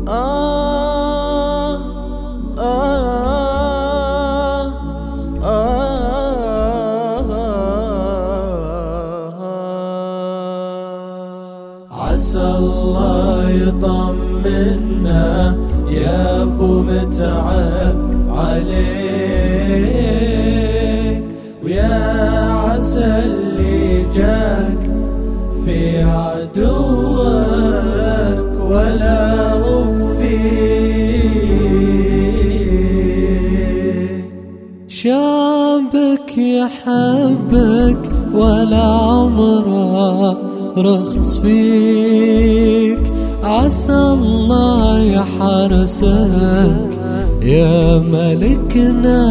عسى الله يطمنا يا ابو متعب عليك، ويا عسى اللي جاك في عدوك ولا هو فيك. شابك يحبك ولا عمره رخص فيك، عسى الله يحرسك يا ملكنا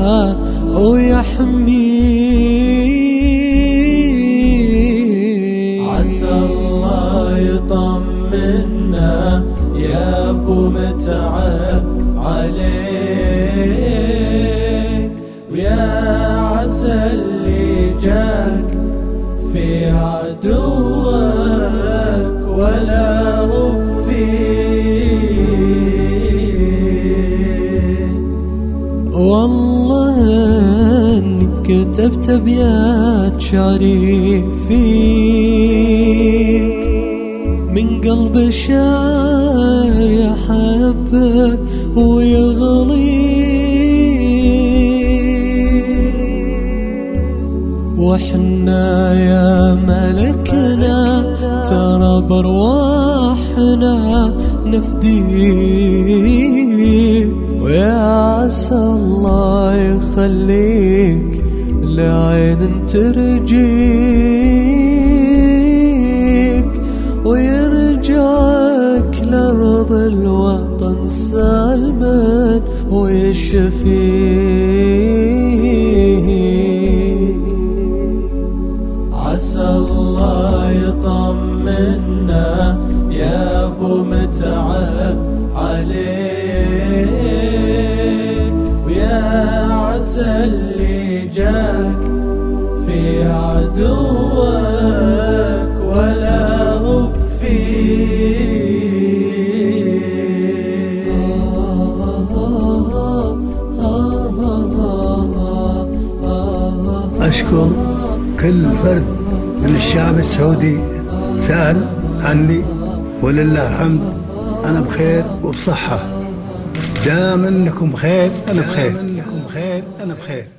ويحميك. عسى الله يطمنا يا ابو متعب عليك، ويا عسى اللي جاك في عدوك ولا هو فيك. والله انك كتبت ابيات شعري فيك، من قلب شاعر يحبك ويغليك، وحنا يا ملكنا ترى برواحنا نفديك، ويا عسى الله يخليك لعين ترجيك، ويرجعك لأرض الوطن سالما ويشفيك. عسى الله يطمنا يا ابو متعب عليك، ويا عسى اللي جاك في عدوك ولا هو فيك. أشكر كل فرد من الشعب السعودي سأل عني، ولله الحمد أنا بخير وبصحة. دام أنكم بخير أنا بخير.